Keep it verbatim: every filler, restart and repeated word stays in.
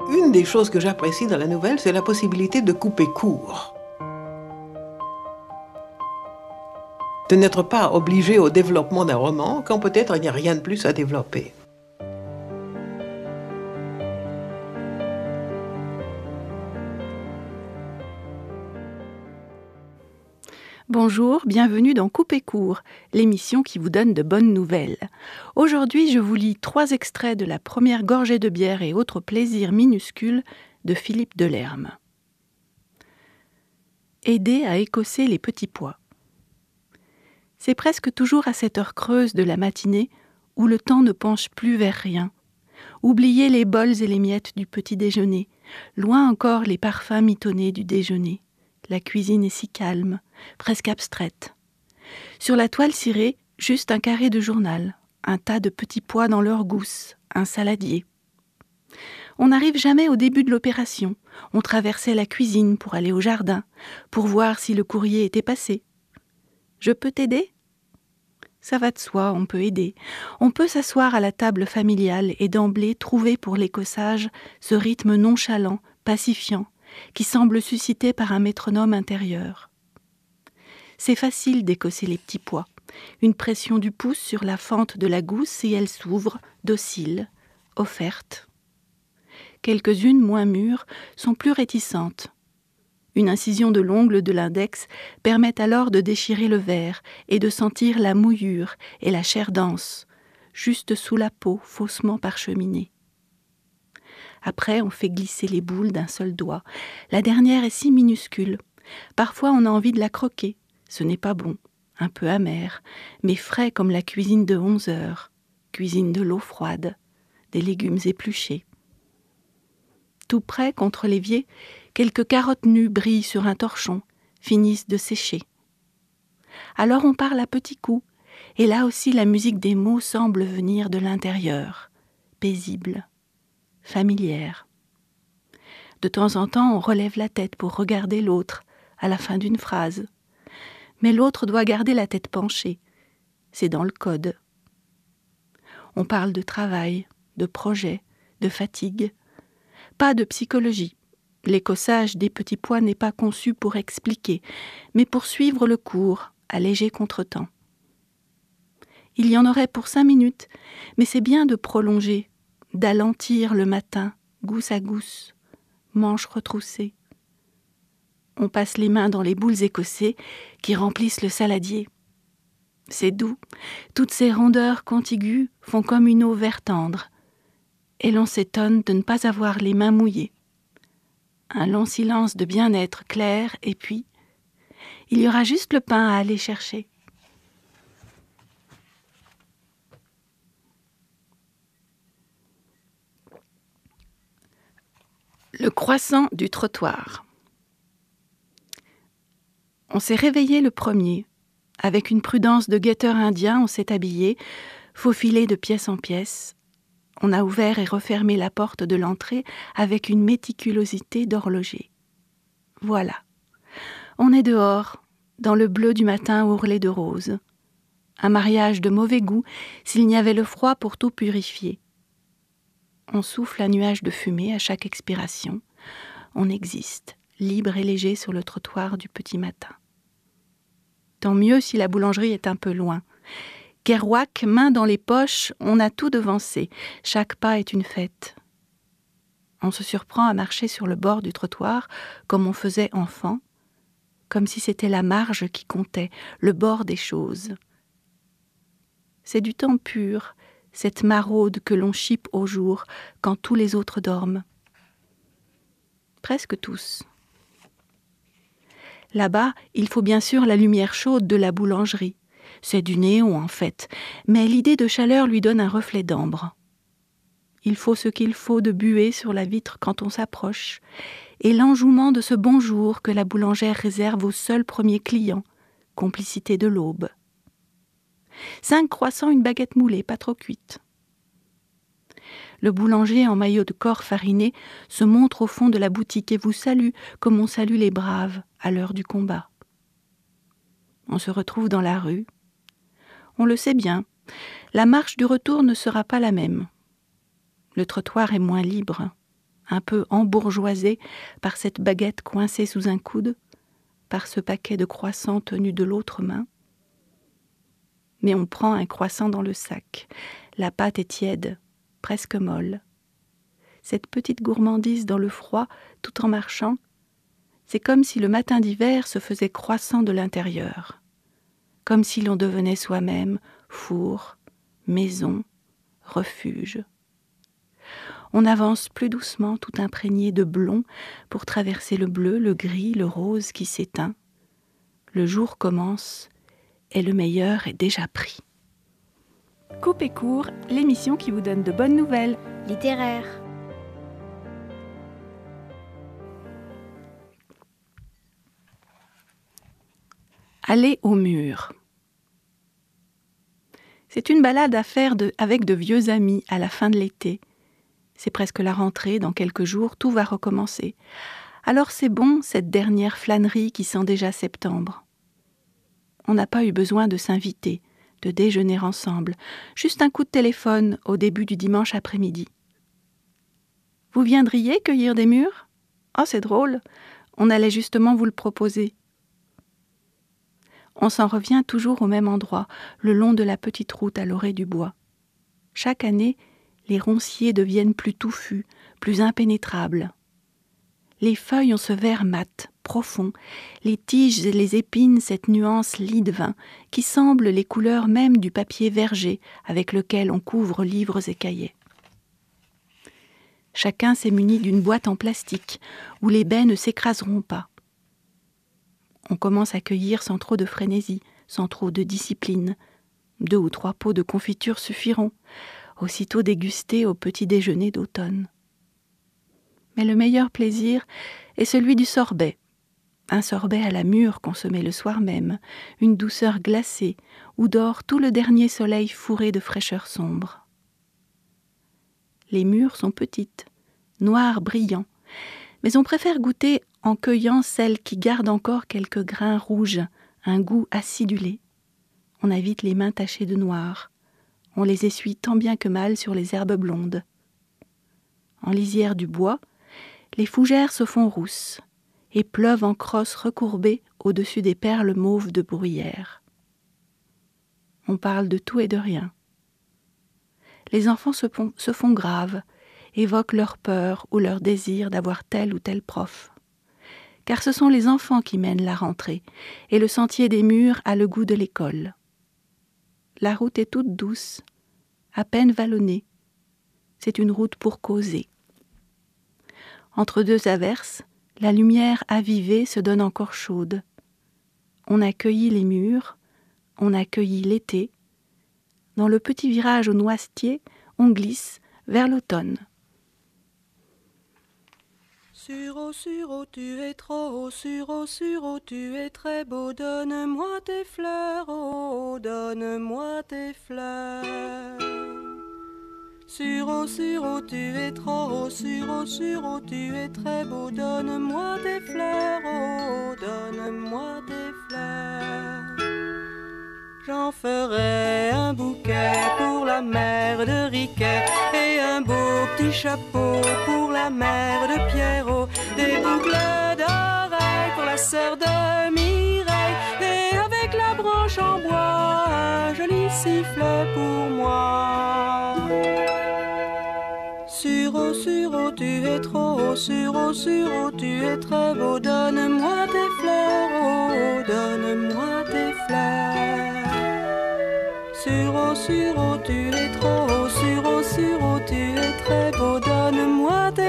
Une des choses que j'apprécie dans la nouvelle, c'est la possibilité de couper court. De n'être pas obligé au développement d'un roman quand peut-être il n'y a rien de plus à développer. Bonjour, bienvenue dans Couper court, l'émission qui vous donne de bonnes nouvelles. Aujourd'hui, je vous lis trois extraits de La première gorgée de bière et autres plaisirs minuscules de Philippe Delerme. Aider à écosser les petits pois. C'est presque toujours à cette heure creuse de la matinée où le temps ne penche plus vers rien. Oubliez les bols et les miettes du petit déjeuner, loin encore les parfums mitonnés du déjeuner. La cuisine est si calme, presque abstraite. Sur la toile cirée, juste un carré de journal, un tas de petits pois dans leur gousse, un saladier. On n'arrive jamais au début de l'opération. On traversait la cuisine pour aller au jardin, pour voir si le courrier était passé. Je peux t'aider ? Ça va de soi, on peut aider. On peut s'asseoir à la table familiale et d'emblée trouver pour l'écossage ce rythme nonchalant, pacifiant, qui semble suscité par un métronome intérieur. C'est facile d'écosser les petits pois. Une pression du pouce sur la fente de la gousse et elle s'ouvre, docile, offerte. Quelques-unes moins mûres sont plus réticentes. Une incision de l'ongle de l'index permet alors de déchirer le verre et de sentir la mouillure et la chair dense, juste sous la peau faussement parcheminée. Après, on fait glisser les boules d'un seul doigt. La dernière est si minuscule. Parfois, on a envie de la croquer. Ce n'est pas bon, un peu amer, mais frais comme la cuisine de onze heures. Cuisine de l'eau froide, des légumes épluchés. Tout près, contre l'évier, quelques carottes nues brillent sur un torchon, finissent de sécher. Alors on parle à petits coups, et là aussi la musique des mots semble venir de l'intérieur, paisible, familière. De temps en temps, on relève la tête pour regarder l'autre, à la fin d'une phrase. Mais l'autre doit garder la tête penchée. C'est dans le code. On parle de travail, de projet, de fatigue. Pas de psychologie. L'écossage des petits pois n'est pas conçu pour expliquer, mais pour suivre le cours, à léger contretemps. Il y en aurait pour cinq minutes, mais c'est bien de prolonger, d'alentir le matin, gousse à gousse, manches retroussées. On passe les mains dans les boules écossées qui remplissent le saladier. C'est doux, toutes ces rondeurs contiguës font comme une eau vert tendre, et l'on s'étonne de ne pas avoir les mains mouillées. Un long silence de bien-être clair, et puis, il y aura juste le pain à aller chercher. Le croissant du trottoir. On s'est réveillé le premier. Avec une prudence de guetteur indien, on s'est habillé, faufilé de pièce en pièce. On a ouvert et refermé la porte de l'entrée avec une méticulosité d'horloger. Voilà. On est dehors, dans le bleu du matin ourlé de roses. Un mariage de mauvais goût s'il n'y avait le froid pour tout purifier. On souffle un nuage de fumée à chaque expiration. On existe, libre et léger sur le trottoir du petit matin. Tant mieux si la boulangerie est un peu loin. Kerouac, main dans les poches, on a tout devancé. Chaque pas est une fête. On se surprend à marcher sur le bord du trottoir comme on faisait enfant, comme si c'était la marge qui comptait, le bord des choses. C'est du temps pur, cette maraude que l'on chipe au jour quand tous les autres dorment. Presque tous. Là-bas, il faut bien sûr la lumière chaude de la boulangerie. C'est du néon en fait, mais l'idée de chaleur lui donne un reflet d'ambre. Il faut ce qu'il faut de buée sur la vitre quand on s'approche, et l'enjouement de ce bonjour que la boulangère réserve aux seuls premiers clients, complicité de l'aube. Cinq croissants, une baguette moulée, pas trop cuite. Le boulanger en maillot de corps fariné se montre au fond de la boutique et vous salue comme on salue les braves à l'heure du combat. On se retrouve dans la rue. On le sait bien, la marche du retour ne sera pas la même. Le trottoir est moins libre. un peu embourgeoisé par cette baguette coincée sous un coude, par ce paquet de croissants tenu de l'autre main. Mais on prend un croissant dans le sac. La pâte est tiède, presque molle. Cette petite gourmandise dans le froid, tout en marchant, c'est comme si le matin d'hiver se faisait croissant de l'intérieur, comme si l'on devenait soi-même four, maison, refuge. On avance plus doucement, tout imprégné de blond, pour traverser le bleu, le gris, le rose qui s'éteint. Le jour commence et le meilleur est déjà pris. Coupe et court, l'émission qui vous donne de bonnes nouvelles. Littéraire. Aller au mur. C'est une balade à faire de, avec de vieux amis à la fin de l'été. C'est presque la rentrée, dans quelques jours, tout va recommencer. Alors c'est bon, cette dernière flânerie qui sent déjà septembre. On n'a pas eu besoin de s'inviter, de déjeuner ensemble, juste un coup de téléphone au début du dimanche après-midi. Vous viendriez cueillir des mûres ? Oh, c'est drôle, on allait justement vous le proposer. On s'en revient toujours au même endroit, le long de la petite route à l'orée du bois. Chaque année, les ronciers deviennent plus touffus, plus impénétrables. Les feuilles ont ce vert mat, profond, les tiges et les épines cette nuance lit de vin, qui semble les couleurs même du papier verger avec lequel on couvre livres et cahiers. Chacun s'est muni d'une boîte en plastique, où les baies ne s'écraseront pas. On commence à cueillir sans trop de frénésie, sans trop de discipline. Deux ou trois pots de confiture suffiront, aussitôt dégustés au petit déjeuner d'automne. Mais le meilleur plaisir est celui du sorbet. Un sorbet à la mûre consommé le soir même, une douceur glacée, où dort tout le dernier soleil fourré de fraîcheur sombre. Les mûres sont petites, noires brillants, mais on préfère goûter en cueillant celles qui gardent encore quelques grains rouges, un goût acidulé. On a vite les mains tachées de noir. On les essuie tant bien que mal sur les herbes blondes. En lisière du bois, les fougères se font rousses et pleuvent en crosses recourbées au-dessus des perles mauves de bruyère. On parle de tout et de rien. Les enfants se font, se font graves, évoquent leur peur ou leur désir d'avoir tel ou tel prof. Car ce sont les enfants qui mènent la rentrée, et le sentier des murs a le goût de l'école. La route est toute douce, à peine vallonnée. C'est une route pour causer. Entre deux averses, la lumière avivée se donne encore chaude. On a cueilli les mûres, on a cueilli l'été. Dans le petit virage au noisetier, on glisse vers l'automne. Sur haut, sur haut, tu es trop haut, sur haut, sur haut, tu es très beau, donne-moi tes fleurs, oh, donne-moi tes fleurs. Sur haut, sur haut, tu es trop haut, sur haut, sur haut, tu es très beau, donne-moi tes fleurs, oh, donne-moi tes fleurs. J'en ferai un bouquet pour la mère de Riquet et un beau petit chapeau pour la mère de Pierrot, des boucles d'oreilles pour la sœur de Mireille et avec la branche en bois un joli sifflet pour moi. Sur haut, sur haut, tu es trop haut, sur haut, sur haut, tu es très beau, donne-moi tes fleurs, oh, donne-moi tes fleurs. Sur haut, sur haut, tu es trop haut, sur haut, sur haut, tu es très beau, donne-moi tes